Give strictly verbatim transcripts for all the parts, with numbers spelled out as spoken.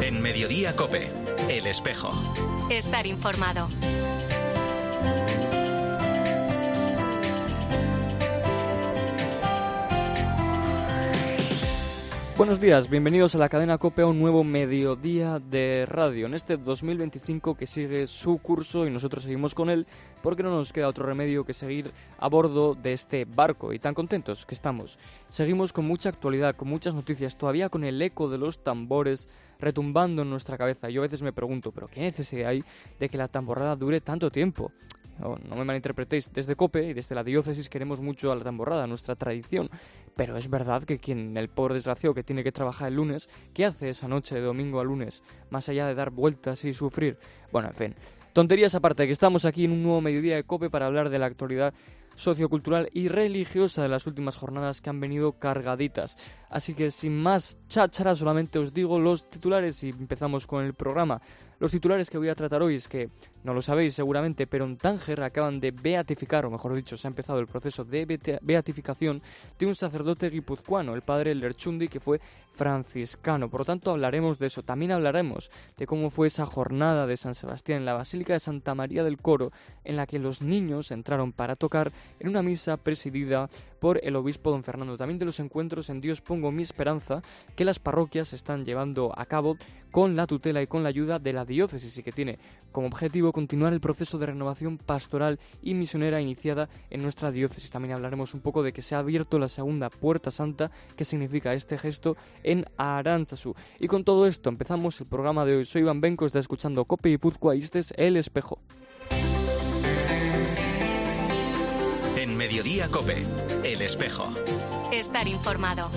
En Mediodía COPE, El Espejo. Estar informado. Buenos días, bienvenidos a la cadena COPE, a un nuevo mediodía de radio en este dos mil veinticinco que sigue su curso y nosotros seguimos con él porque no nos queda otro remedio que seguir a bordo de este barco y tan contentos que estamos. Seguimos con mucha actualidad, con muchas noticias, todavía con el eco de los tambores retumbando en nuestra cabeza. Yo a veces me pregunto, ¿pero qué necesidad hay de que la tamborrada dure tanto tiempo? No, no me malinterpretéis, desde COPE y desde la diócesis queremos mucho a la tamborrada, nuestra tradición, pero es verdad que quien, el pobre desgraciado que tiene que trabajar el lunes, ¿qué hace esa noche de domingo a lunes? Más allá de dar vueltas y sufrir. Bueno, en fin, tonterías aparte, que estamos aquí en un nuevo mediodía de COPE para hablar de la actualidad sociocultural y religiosa de las últimas jornadas que han venido cargaditas. Así que sin más cháchara, solamente os digo los titulares y empezamos con el programa. Los titulares que voy a tratar hoy es que, no lo sabéis seguramente, pero en Tánger acaban de beatificar, o mejor dicho, se ha empezado el proceso de beatificación de un sacerdote guipuzcoano, el padre Lerchundi, que fue franciscano. Por lo tanto, hablaremos de eso. También hablaremos de cómo fue esa jornada de San Sebastián en la Basílica de Santa María del Coro, en la que los niños entraron para tocar en una misa presidida por el obispo don Fernando. También de los encuentros en Dios pongo mi esperanza que las parroquias están llevando a cabo con la tutela y con la ayuda de la diócesis y que tiene como objetivo continuar el proceso de renovación pastoral y misionera iniciada en nuestra diócesis. También hablaremos un poco de que se ha abierto la segunda Puerta Santa, que significa este gesto en Aránzazu. Y con todo esto empezamos el programa de hoy. Soy Iván Benco, está escuchando COPE Guipúzcoa y este es El Espejo. En Mediodía COPE, El Espejo. Estar informado.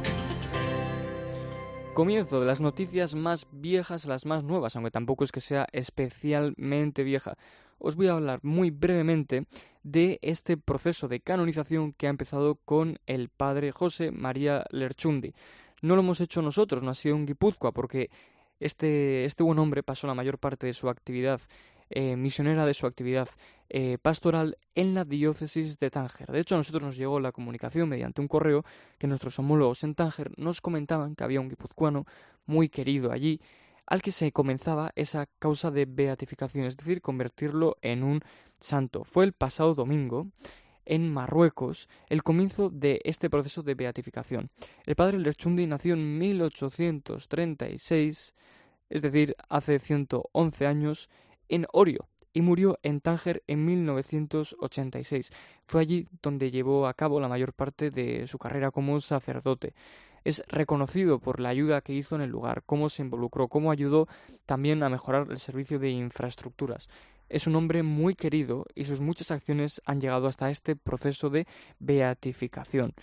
Comienzo de las noticias más viejas a las más nuevas, aunque tampoco es que sea especialmente vieja. Os voy a hablar muy brevemente de este proceso de canonización que ha empezado con el padre José María Lerchundi. No lo hemos hecho nosotros, no ha sido en Guipúzcoa, porque este, este buen hombre pasó la mayor parte de su actividad eh, misionera, de su actividad eh, pastoral en la diócesis de Tánger. De hecho, a nosotros nos llegó la comunicación mediante un correo que nuestros homólogos en Tánger nos comentaban que había un guipuzcoano muy querido allí, al que se comenzaba esa causa de beatificación, es decir, convertirlo en un santo. Fue el pasado domingo, en Marruecos, el comienzo de este proceso de beatificación. El padre Lerchundi nació en mil ochocientos treinta y seis, es decir, hace ciento once años, en Orio, y murió en Tánger en mil novecientos ochenta y seis. Fue allí donde llevó a cabo la mayor parte de su carrera como sacerdote. Es reconocido por la ayuda que hizo en el lugar, cómo se involucró, cómo ayudó también a mejorar el servicio de infraestructuras. Es un hombre muy querido y sus muchas acciones han llegado hasta este proceso de beatificación.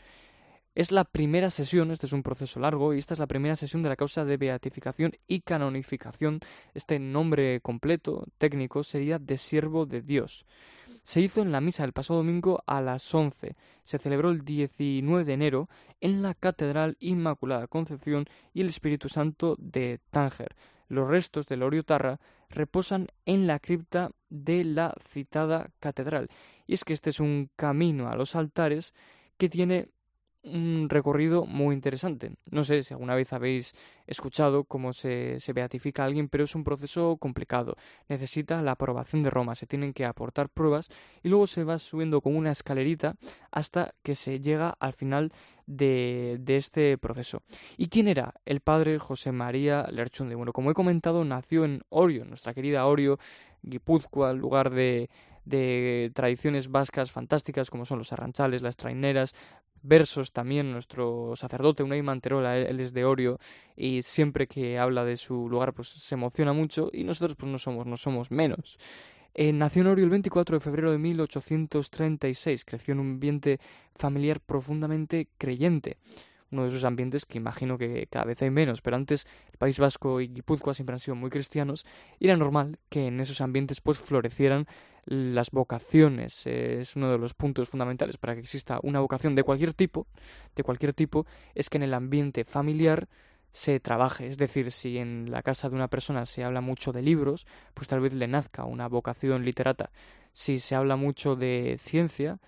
Es la primera sesión, este es un proceso largo, y esta es la primera sesión de la causa de beatificación y canonificación. Este nombre completo, técnico, sería de siervo de Dios. Se hizo en la misa del pasado domingo a las once. Se celebró el diecinueve de enero en la Catedral Inmaculada Concepción y el Espíritu Santo de Tánger. Los restos del Oriotarra reposan en la cripta de la citada catedral. Y es que este es un camino a los altares que tiene un recorrido muy interesante. No sé si alguna vez habéis escuchado cómo se, se beatifica a alguien, pero es un proceso complicado. Necesita la aprobación de Roma, se tienen que aportar pruebas y luego se va subiendo con una escalerita hasta que se llega al final de, de este proceso. ¿Y quién era el padre José María Lerchundi? Bueno, como he comentado, nació en Orio, nuestra querida Orio, Guipúzcoa, lugar de, de tradiciones vascas fantásticas como son los arranchales, las traineras, versos también. Nuestro sacerdote Unai Manterola, él, él es de Orio y siempre que habla de su lugar pues se emociona mucho y nosotros pues no somos, no somos menos. Eh, nació en Orio el veinticuatro de febrero de mil ochocientos treinta y seis, creció en un ambiente familiar profundamente creyente. Uno de esos ambientes que imagino que cada vez hay menos, pero antes el País Vasco y Guipúzcoa siempre han sido muy cristianos y era normal que en esos ambientes pues florecieran las vocaciones. Eh, es uno de los puntos fundamentales para que exista una vocación de cualquier tipo, de cualquier tipo, es que en el ambiente familiar se trabaje. Es decir, si en la casa de una persona se habla mucho de libros, pues tal vez le nazca una vocación literata. Si se habla mucho de ciencia,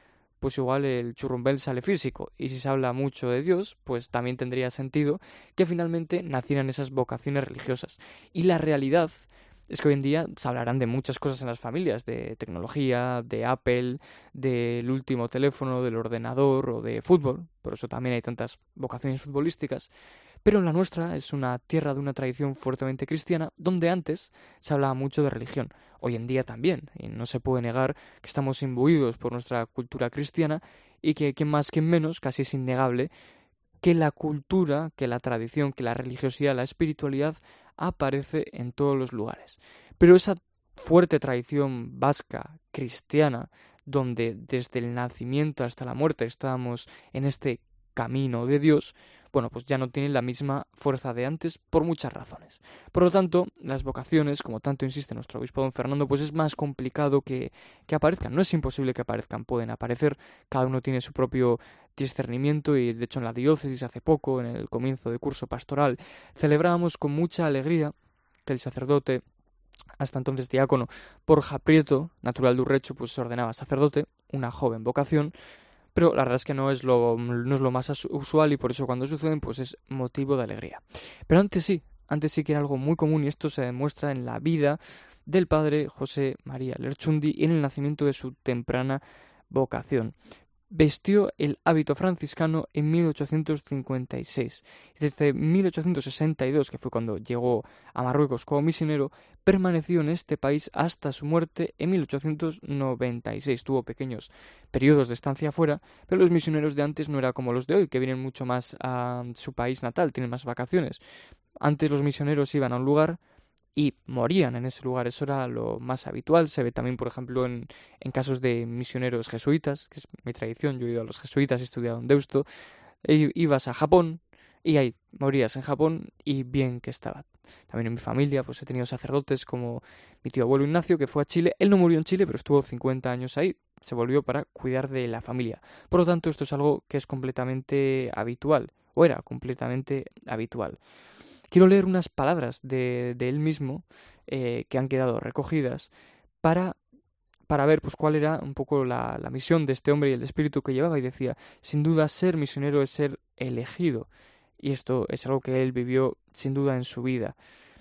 pues igual el churrumbel sale físico. Y si se habla mucho de Dios, pues también tendría sentido que finalmente nacieran esas vocaciones religiosas. Y la realidad es que hoy en día se hablarán de muchas cosas en las familias, de tecnología, de Apple, del último teléfono, del ordenador o de fútbol. Por eso también hay tantas vocaciones futbolísticas. Pero la nuestra es una tierra de una tradición fuertemente cristiana, donde antes se hablaba mucho de religión. Hoy en día también, y no se puede negar que estamos imbuidos por nuestra cultura cristiana y que, que más que menos, casi es innegable, que la cultura, que la tradición, que la religiosidad, la espiritualidad aparece en todos los lugares. Pero esa fuerte tradición vasca, cristiana, donde desde el nacimiento hasta la muerte estábamos en este camino de Dios, bueno, pues ya no tiene la misma fuerza de antes por muchas razones. Por lo tanto, las vocaciones, como tanto insiste nuestro obispo don Fernando, pues es más complicado que, que aparezcan. No es imposible que aparezcan, pueden aparecer, cada uno tiene su propio discernimiento y de hecho en la diócesis hace poco, en el comienzo de curso pastoral, celebrábamos con mucha alegría que el sacerdote, hasta entonces diácono, Borja Prieto, natural de Urrecho, pues se ordenaba sacerdote, una joven vocación. Pero la verdad es que no es lo, no es lo más usual y por eso cuando suceden pues es motivo de alegría. Pero antes sí, antes sí que era algo muy común y esto se demuestra en la vida del padre José María Lerchundi y en el nacimiento de su temprana vocación. Vestió el hábito franciscano en mil ochocientos cincuenta y seis. Desde mil ochocientos sesenta y dos, que fue cuando llegó a Marruecos como misionero, permaneció en este país hasta su muerte en mil ochocientos noventa y seis. Tuvo pequeños periodos de estancia afuera, pero los misioneros de antes no eran como los de hoy, que vienen mucho más a su país natal, tienen más vacaciones. Antes los misioneros iban a un lugar y morían en ese lugar, eso era lo más habitual. Se ve también, por ejemplo, en, en casos de misioneros jesuitas, que es mi tradición, yo he ido a los jesuitas, he estudiado en Deusto, e ibas a Japón y ahí morías en Japón y bien que estaba. También en mi familia pues he tenido sacerdotes como mi tío abuelo Ignacio, que fue a Chile. Él no murió en Chile, pero estuvo cincuenta años ahí, se volvió para cuidar de la familia. Por lo tanto, esto es algo que es completamente habitual, o era completamente habitual. Quiero leer unas palabras de, de él mismo eh, que han quedado recogidas para, para ver pues, cuál era un poco la, la misión de este hombre y el espíritu que llevaba. Y decía, sin duda ser misionero es ser elegido. Y esto es algo que él vivió sin duda en su vida.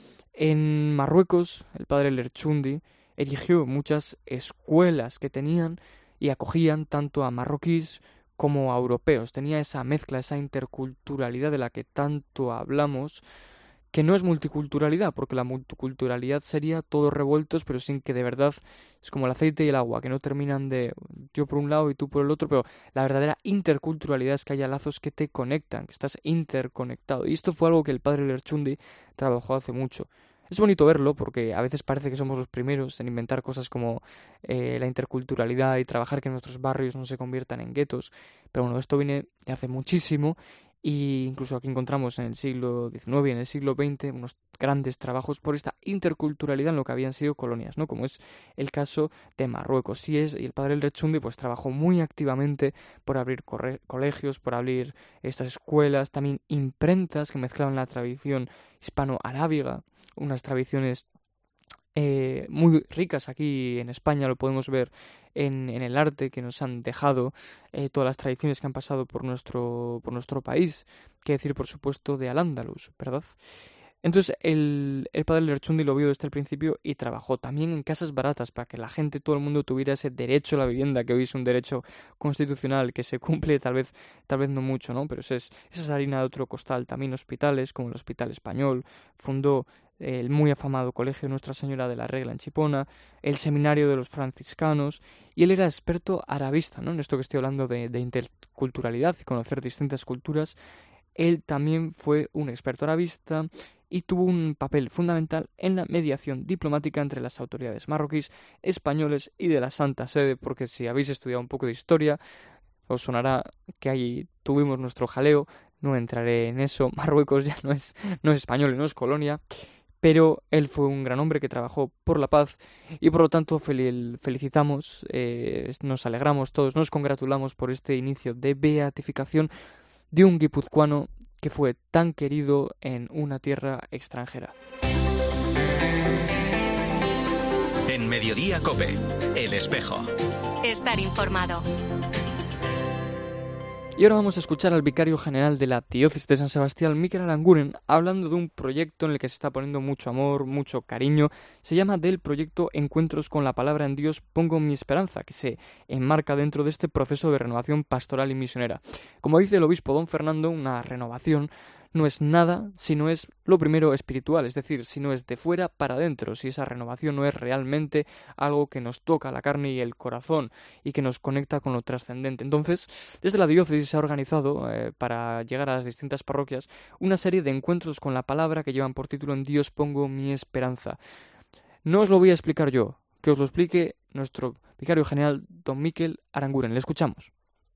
En Marruecos, el padre Lerchundi erigió muchas escuelas que tenían y acogían tanto a marroquíes como a europeos. Tenía esa mezcla, esa interculturalidad de la que tanto hablamos, que no es multiculturalidad, porque la multiculturalidad sería todos revueltos, pero sin que de verdad es como el aceite y el agua, que no terminan de yo por un lado y tú por el otro, pero la verdadera interculturalidad es que haya lazos que te conectan, que estás interconectado. Y esto fue algo que el padre Lerchundi trabajó hace mucho. Es bonito verlo porque a veces parece que somos los primeros en inventar cosas como eh, la interculturalidad y trabajar que nuestros barrios no se conviertan en guetos, pero bueno, esto viene de hace muchísimo. Y incluso aquí encontramos en el siglo diecinueve y en el siglo veinte unos grandes trabajos por esta interculturalidad en lo que habían sido colonias, ¿no? Como es el caso de Marruecos. Sí es, y el padre Lerchundi pues trabajó muy activamente por abrir corre- colegios, por abrir estas escuelas, también imprentas que mezclaban la tradición hispano-arábiga, unas tradiciones Eh, muy ricas aquí en España, lo podemos ver en, en el arte que nos han dejado, eh, todas las tradiciones que han pasado por nuestro, por nuestro país, que decir por supuesto de Al-Ándalus, ¿verdad? Entonces el, el padre Lerchundi lo vio desde el principio y trabajó también en casas baratas para que la gente, todo el mundo tuviera ese derecho a la vivienda, que hoy es un derecho constitucional que se cumple tal vez, tal vez no mucho, ¿no? Pero esa es, esa es harina de otro costal. También hospitales como el Hospital Español, fundó el muy afamado Colegio Nuestra Señora de la Regla en Chipona, el Seminario de los Franciscanos, y él era experto arabista, ¿no? En esto que estoy hablando de, de interculturalidad y conocer distintas culturas. Él también fue un experto arabista y tuvo un papel fundamental en la mediación diplomática entre las autoridades marroquíes, españoles y de la Santa Sede, porque si habéis estudiado un poco de historia, os sonará que ahí tuvimos nuestro jaleo. No entraré en eso, Marruecos ya no es, no es español, no es colonia, pero él fue un gran hombre que trabajó por la paz y por lo tanto fel- felicitamos, eh, nos alegramos todos, nos congratulamos por este inicio de beatificación de un guipuzcoano que fue tan querido en una tierra extranjera. En Mediodía COPE, El Espejo. Estar informado. Y ahora vamos a escuchar al vicario general de la Diócesis de San Sebastián, Mikel Aranguren, hablando de un proyecto en el que se está poniendo mucho amor, mucho cariño. Se llama del proyecto Encuentros con la Palabra en Dios, pongo mi esperanza, que se enmarca dentro de este proceso de renovación pastoral y misionera. Como dice el obispo don Fernando, una renovación no es nada si no es lo primero espiritual, es decir, si no es de fuera para adentro, si esa renovación no es realmente algo que nos toca la carne y el corazón y que nos conecta con lo trascendente. Entonces, desde la diócesis se ha organizado, eh, para llegar a las distintas parroquias, una serie de encuentros con la palabra que llevan por título En Dios pongo mi esperanza. No os lo voy a explicar yo, que os lo explique nuestro vicario general, don Mikel Aranguren. Le escuchamos.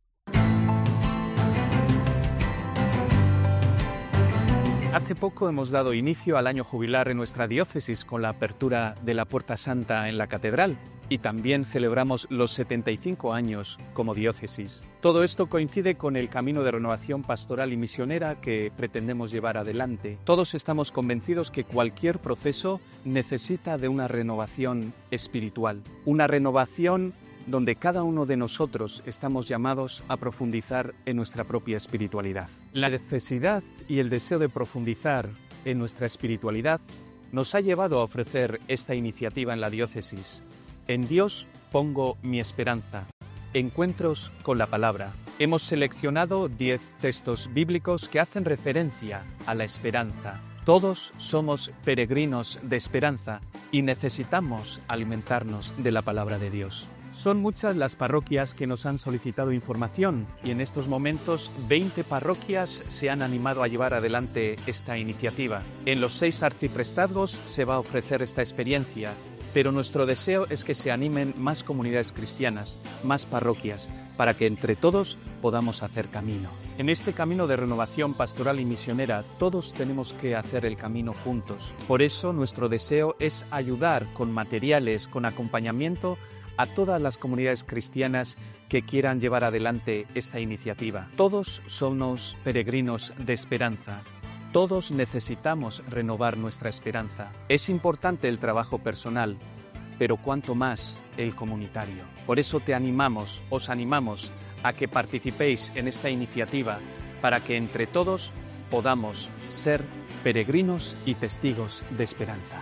Hace poco hemos dado inicio al año jubilar en nuestra diócesis con la apertura de la Puerta Santa en la Catedral y también celebramos los setenta y cinco años como diócesis. Todo esto coincide con el camino de renovación pastoral y misionera que pretendemos llevar adelante. Todos estamos convencidos que cualquier proceso necesita de una renovación espiritual, una renovación donde cada uno de nosotros estamos llamados a profundizar en nuestra propia espiritualidad. La necesidad y el deseo de profundizar en nuestra espiritualidad nos ha llevado a ofrecer esta iniciativa en la diócesis. En Dios pongo mi esperanza. Encuentros con la palabra. Hemos seleccionado diez textos bíblicos que hacen referencia a la esperanza. Todos somos peregrinos de esperanza y necesitamos alimentarnos de la palabra de Dios. Son muchas las parroquias que nos han solicitado información y en estos momentos veinte parroquias se han animado a llevar adelante esta iniciativa. En los seis arciprestazgos se va a ofrecer esta experiencia, pero nuestro deseo es que se animen más comunidades cristianas, más parroquias, para que entre todos podamos hacer camino. En este camino de renovación pastoral y misionera, todos tenemos que hacer el camino juntos. Por eso nuestro deseo es ayudar con materiales, con acompañamiento, a todas las comunidades cristianas que quieran llevar adelante esta iniciativa. Todos somos peregrinos de esperanza. Todos necesitamos renovar nuestra esperanza. Es importante el trabajo personal, pero cuanto más el comunitario. Por eso te animamos, os animamos a que participéis en esta iniciativa para que entre todos podamos ser peregrinos y testigos de esperanza.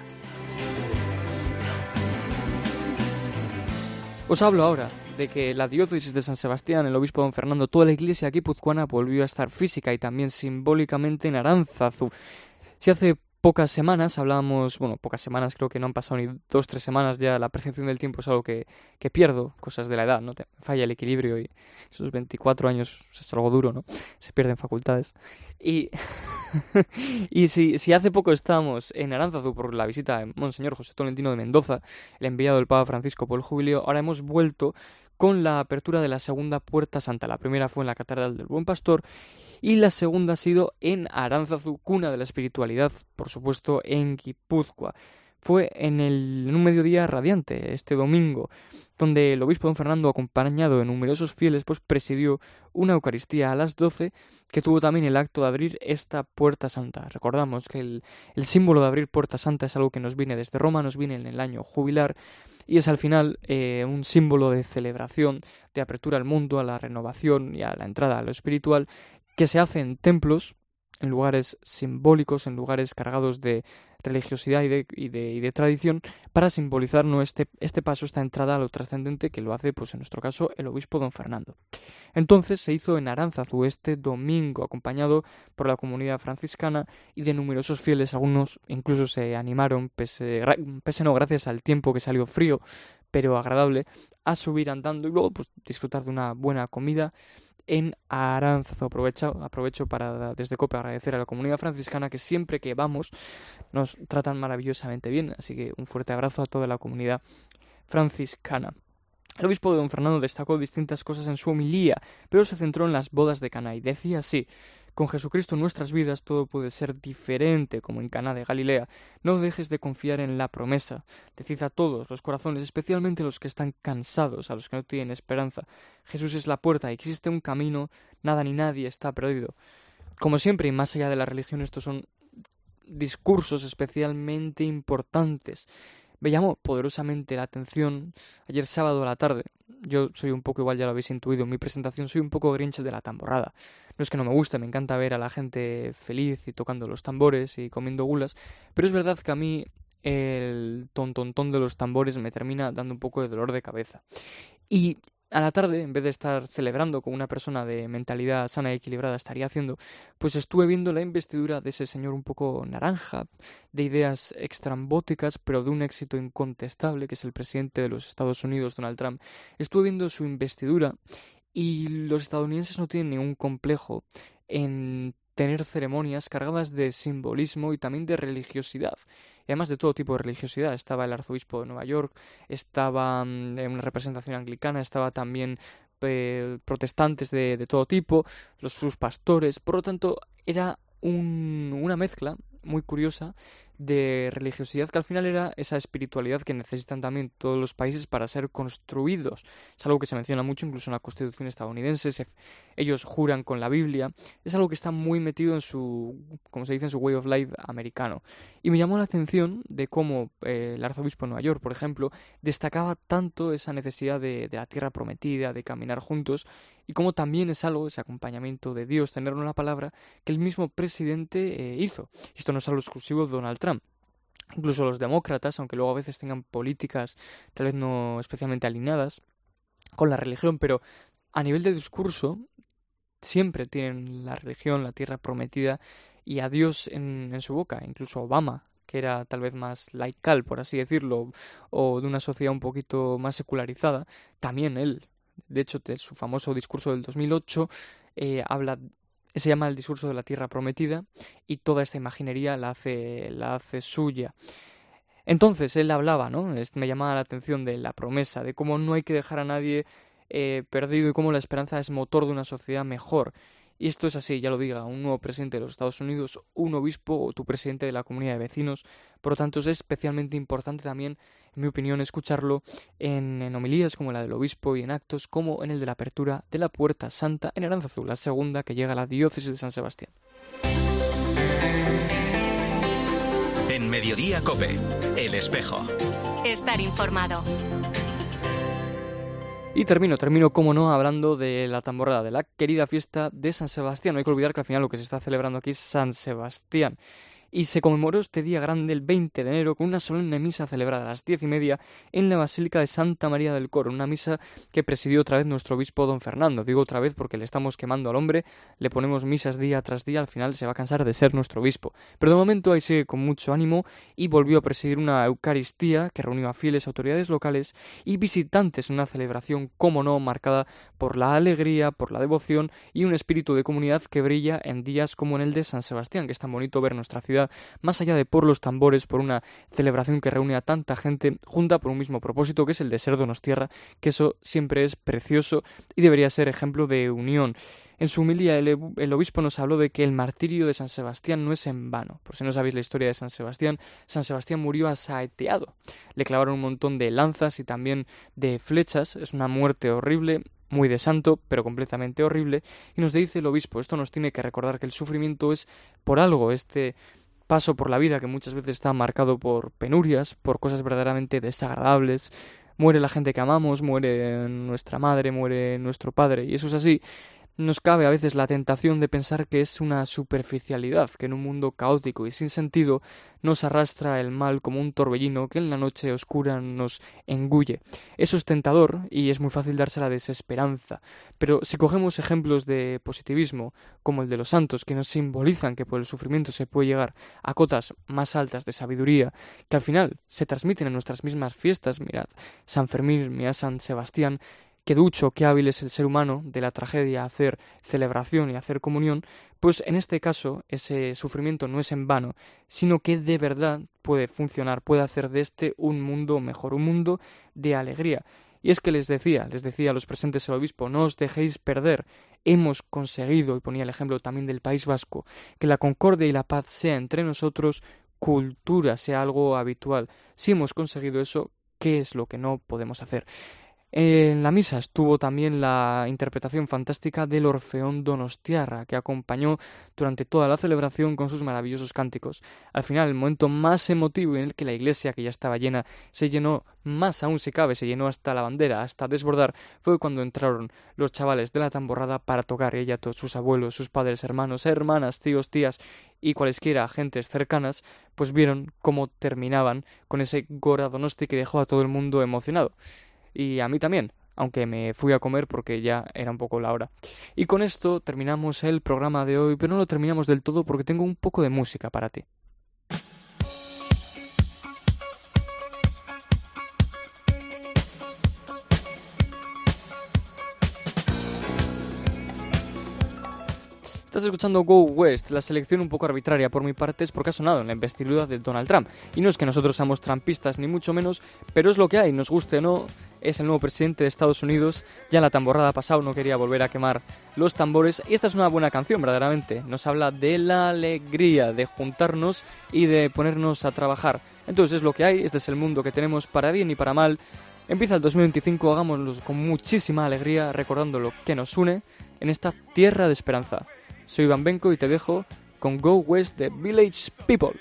Os hablo ahora de que la diócesis de San Sebastián, el obispo don Fernando, toda la iglesia guipuzcoana volvió a estar física y también simbólicamente en Aránzazu. Si hace pocas semanas hablábamos, bueno, pocas semanas, creo que no han pasado ni dos, tres semanas ya, la percepción del tiempo es algo que, que pierdo, cosas de la edad, ¿no? Te falla el equilibrio y esos veinticuatro años es algo duro, ¿no? Se pierden facultades. Y, y si, si hace poco estábamos en Aránzazu por la visita de Monseñor José Tolentino de Mendoza, el enviado del Papa Francisco por el jubileo, ahora hemos vuelto con la apertura de la segunda Puerta Santa. La primera fue en la Catedral del Buen Pastor y la segunda ha sido en Aránzazu, cuna de la espiritualidad, por supuesto, en Guipúzcoa. Fue en, el, en un mediodía radiante, este domingo, donde el obispo don Fernando, acompañado de numerosos fieles, pues presidió una Eucaristía a las doce, que tuvo también el acto de abrir esta Puerta Santa. Recordamos que el, el símbolo de abrir Puerta Santa es algo que nos viene desde Roma, nos viene en el año jubilar, y es al final eh, un símbolo de celebración, de apertura al mundo, a la renovación y a la entrada a lo espiritual, que se hace en templos, en lugares simbólicos, en lugares cargados de religiosidad y de, y de, y de tradición, para simbolizar ¿no? este, este paso, esta entrada a lo trascendente, que lo hace, pues en nuestro caso, el obispo don Fernando. Entonces se hizo en Aránzazu este domingo, acompañado por la comunidad franciscana y de numerosos fieles. Algunos incluso se animaron, pese, pese no, gracias al tiempo que salió frío, pero agradable, a subir andando y luego pues disfrutar de una buena comida en Aránzazu. Aprovecho, aprovecho para desde COPE agradecer a la comunidad franciscana que siempre que vamos nos tratan maravillosamente bien, así que un fuerte abrazo a toda la comunidad franciscana. El obispo de don Fernando destacó distintas cosas en su homilía, pero se centró en las bodas de Caná y decía así: con Jesucristo en nuestras vidas todo puede ser diferente, como en Caná de Galilea. No dejes de confiar en la promesa. Decid a todos los corazones, especialmente los que están cansados, a los que no tienen esperanza. Jesús es la puerta, existe un camino, nada ni nadie está perdido. Como siempre, y más allá de la religión, estos son discursos especialmente importantes. me llamó poderosamente la atención ayer sábado a la tarde. Yo soy un poco, igual ya lo habéis intuido en mi presentación, soy un poco grinch de la tamborrada. No es que no me guste, me encanta ver a la gente feliz y tocando los tambores y comiendo gulas, pero es verdad que a mí el tontontón de los tambores me termina dando un poco de dolor de cabeza. Y a la tarde, en vez de estar celebrando con una persona de mentalidad sana y equilibrada estaría haciendo, pues estuve viendo la investidura de ese señor un poco naranja, de ideas extrambóticas, pero de un éxito incontestable, que es el presidente de los Estados Unidos, Donald Trump. Estuve viendo su investidura y los estadounidenses no tienen ningún complejo en tener ceremonias cargadas de simbolismo y también de religiosidad. Y además de todo tipo de religiosidad. Estaba el arzobispo de Nueva York, estaba mmm, una representación anglicana, estaba también eh, protestantes de, de todo tipo, los, sus pastores. Por lo tanto, era un, una mezcla muy curiosa de religiosidad que al final era esa espiritualidad que necesitan también todos los países para ser construidos. Es algo que se menciona mucho incluso en la Constitución estadounidense. Se, ellos juran con la Biblia. Es algo que está muy metido en su, como se dice, en su way of life americano. Y me llamó la atención de cómo eh, el arzobispo de Nueva York, por ejemplo, destacaba tanto esa necesidad de, de la tierra prometida, de caminar juntos, y cómo también es algo, ese acompañamiento de Dios, tenerlo en la palabra, que el mismo presidente eh, hizo. Esto no es algo exclusivo de Donald Trump. Incluso los demócratas, aunque luego a veces tengan políticas tal vez no especialmente alineadas con la religión, pero a nivel de discurso siempre tienen la religión, la tierra prometida y a Dios en, en su boca. Incluso Obama, que era tal vez más laical, por así decirlo, o de una sociedad un poquito más secularizada, también él. De hecho, de su famoso discurso del dos mil ocho eh, habla, se llama el discurso de la tierra prometida y toda esta imaginería la hace, la hace suya. Entonces él hablaba, ¿no? Me llamaba la atención de la promesa, de cómo no hay que dejar a nadie eh, perdido y cómo la esperanza es motor de una sociedad mejor. Y esto es así, ya lo diga, un nuevo presidente de los Estados Unidos, un obispo o tu presidente de la comunidad de vecinos. Por lo tanto, es especialmente importante también, en mi opinión, escucharlo en, en homilías como la del obispo y en actos como en el de la apertura de la Puerta Santa en Aránzazu, la segunda que llega a la diócesis de San Sebastián. En Mediodía COPE, El Espejo. Estar informado. Y termino, termino, como no, hablando de la tamborrada, de la querida fiesta de San Sebastián. No hay que olvidar que al final lo que se está celebrando aquí es San Sebastián. Y se conmemoró este día grande el veinte de enero con una solemne misa celebrada a las diez y media en la Basílica de Santa María del Coro, una misa que presidió otra vez nuestro obispo don Fernando. Digo otra vez porque le estamos quemando al hombre, le ponemos misas día tras día, al final se va a cansar de ser nuestro obispo. Pero de momento ahí sigue con mucho ánimo y volvió a presidir una Eucaristía que reunió a fieles, autoridades locales y visitantes en una celebración, como no, marcada por la alegría, por la devoción y un espíritu de comunidad que brilla en días como en el de San Sebastián, que es tan bonito ver nuestra ciudad más allá de por los tambores, por una celebración que reúne a tanta gente junta por un mismo propósito, que es el de ser donostierra, que eso siempre es precioso y debería ser ejemplo de unión. En su homilía el, el obispo nos habló de que el martirio de San Sebastián no es en vano. Por si no sabéis la historia de San Sebastián, San Sebastián murió asaeteado. Le clavaron un montón de lanzas y también de flechas. Es una muerte horrible, muy de santo, pero completamente horrible. Y nos dice el obispo, esto nos tiene que recordar que el sufrimiento es por algo, este paso por la vida que muchas veces está marcado por penurias, por cosas verdaderamente desagradables. Muere la gente que amamos, muere nuestra madre, muere nuestro padre, y eso es así. Nos cabe a veces la tentación de pensar que es una superficialidad, que en un mundo caótico y sin sentido nos arrastra el mal como un torbellino que en la noche oscura nos engulle. Eso es tentador y es muy fácil darse la desesperanza, pero si cogemos ejemplos de positivismo, como el de los santos, que nos simbolizan que por el sufrimiento se puede llegar a cotas más altas de sabiduría, que al final se transmiten en nuestras mismas fiestas, mirad, San Fermín, mirad San Sebastián, qué ducho, qué hábil es el ser humano de la tragedia a hacer celebración y a hacer comunión, pues en este caso ese sufrimiento no es en vano, sino que de verdad puede funcionar, puede hacer de este un mundo mejor, un mundo de alegría. Y es que les decía, les decía a los presentes el obispo, no os dejéis perder, hemos conseguido, y ponía el ejemplo también del País Vasco, que la concordia y la paz sea entre nosotros cultura, sea algo habitual. Si hemos conseguido eso, ¿qué es lo que no podemos hacer? En la misa estuvo también la interpretación fantástica del Orfeón Donostiarra, que acompañó durante toda la celebración con sus maravillosos cánticos. Al final, el momento más emotivo en el que la iglesia, que ya estaba llena, se llenó, más aún si cabe, se llenó hasta la bandera, hasta desbordar, fue cuando entraron los chavales de la tamborrada para tocar, ella, todos sus abuelos, sus padres, hermanos, hermanas, tíos, tías y cualesquiera gentes cercanas, pues vieron cómo terminaban con ese Gora Donosti que dejó a todo el mundo emocionado. Y a mí también, aunque me fui a comer porque ya era un poco la hora. Y con esto terminamos el programa de hoy, pero no lo terminamos del todo porque tengo un poco de música para ti. Estás escuchando Go West, la selección un poco arbitraria por mi parte es porque ha sonado en la investidura de Donald Trump. Y no es que nosotros seamos trampistas ni mucho menos, pero es lo que hay, nos guste o no, es el nuevo presidente de Estados Unidos. Ya en la tamborrada pasada no quería volver a quemar los tambores y esta es una buena canción verdaderamente. Nos habla de la alegría, de juntarnos y de ponernos a trabajar. Entonces es lo que hay, este es el mundo que tenemos para bien y para mal. Empieza el dos mil veinticinco, hagámoslo con muchísima alegría, recordando lo que nos une en esta tierra de esperanza. Soy Iván Benco y te dejo con Go West de Village People.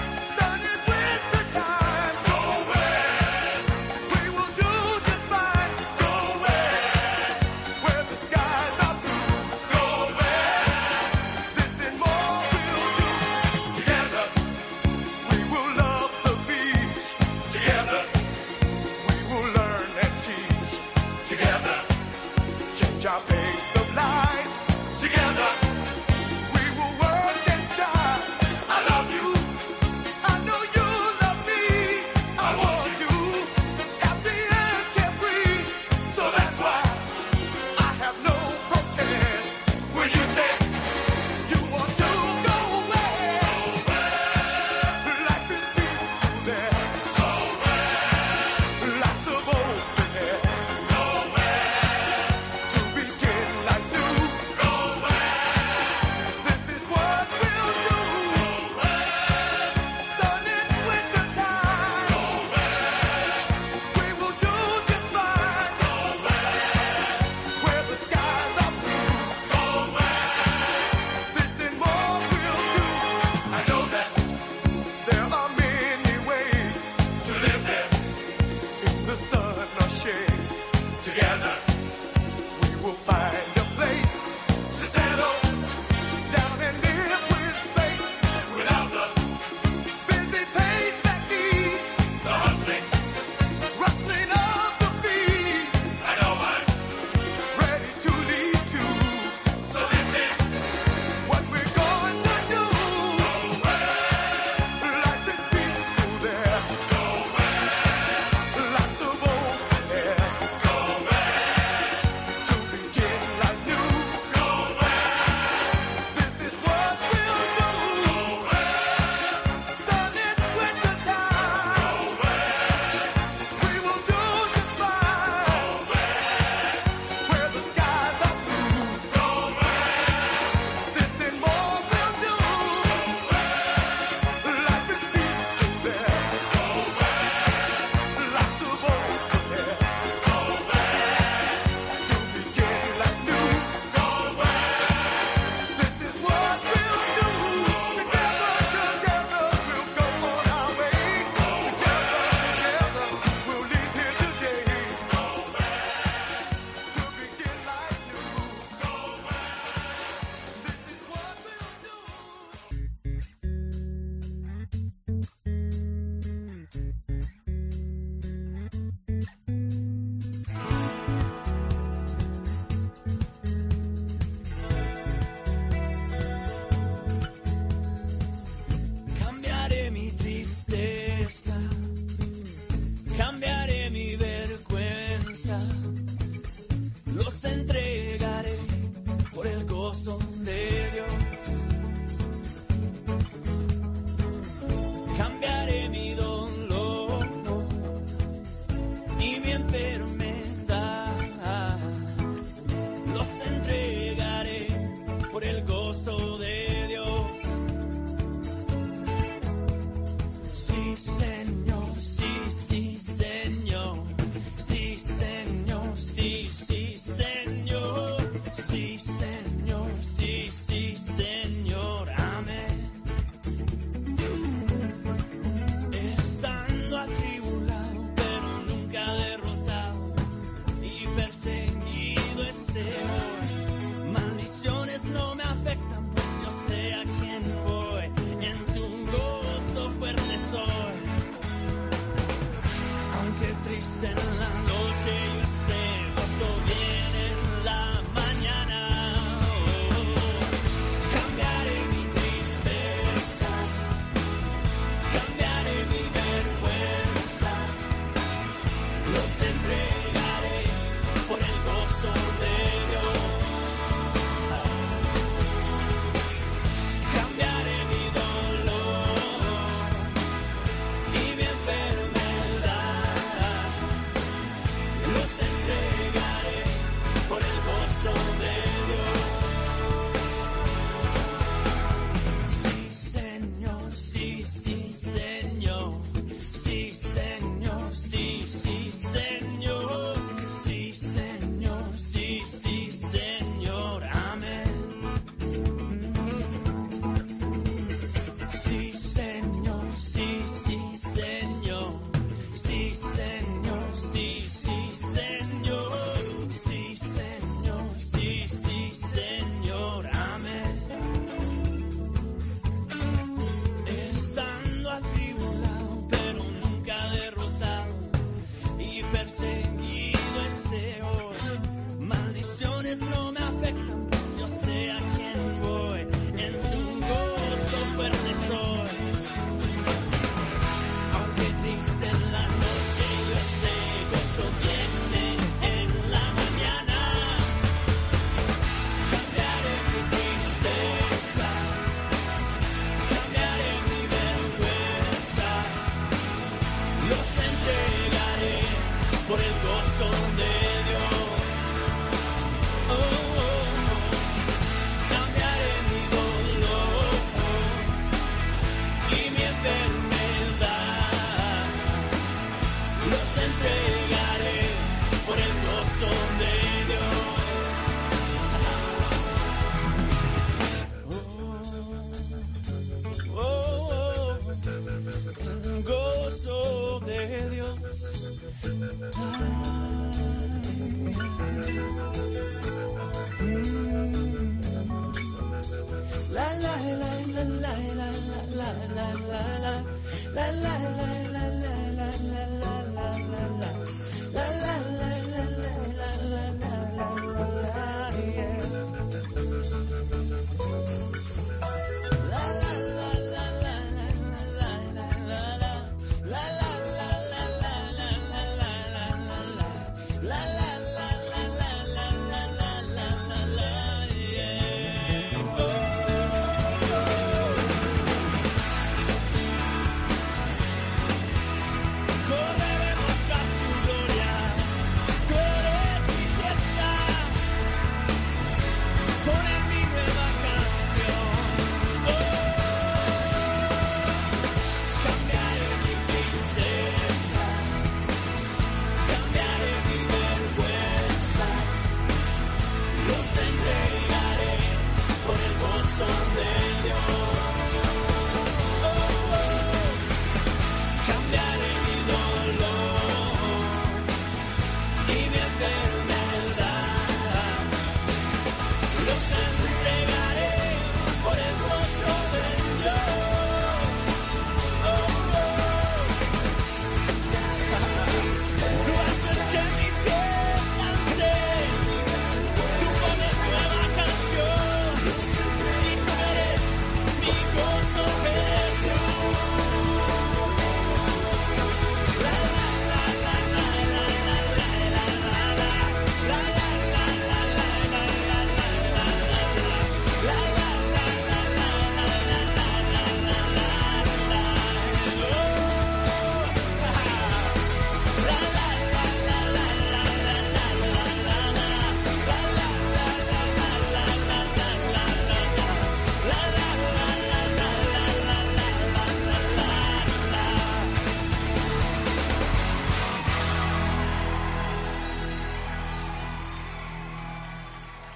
Fine. mi enfermedad. Los entregaré por el gozo de Dios. Sí, Señor, sí, sí, Señor. Sí, Señor, sí, sí, Señor. Sí, Señor, sí, sí, Señor. Amén. Estando atribulado, pero nunca derrotado, y perseguido esté hoy. Maldiciones no me afectan, pues yo sé a quién voy. En su gozo fuerte soy. Aunque triste en la noche, yo sé, gozo viene en la mañana. Oh, cambiaré mi tristeza, cambiaré mi vergüenza. Los entregaré por el gozo de Dios. Cambiaré mi dolor y mi enfermedad. Los entregaré por el gozo de Dios. Sí, Señor, sí, sí, Señor. Sí, Señor, sí, sí, Señor. Sí, Señor, sí, sí, Señor. Amén. Sí, Señor, sí, sí, Señor. Sí, Señor, sí, sí, Señor. Sí, Señor, sí, sí, Señor. Amén. Estando atribulado, pero nunca derrotado, y perseguido esté hoy. Maldiciones no me afectan, pues yo sé a quién voy. En su gozo fuerte soy. Aunque triste en la noche yo esté, gozo viene en la mañana. Cambiaré mi tristeza, cambiaré mi vergüenza. Los entregaré por el gozo de Dios. Oh, oh, oh. Cambiaré mi dolor y mi enfermedad. Los entregaré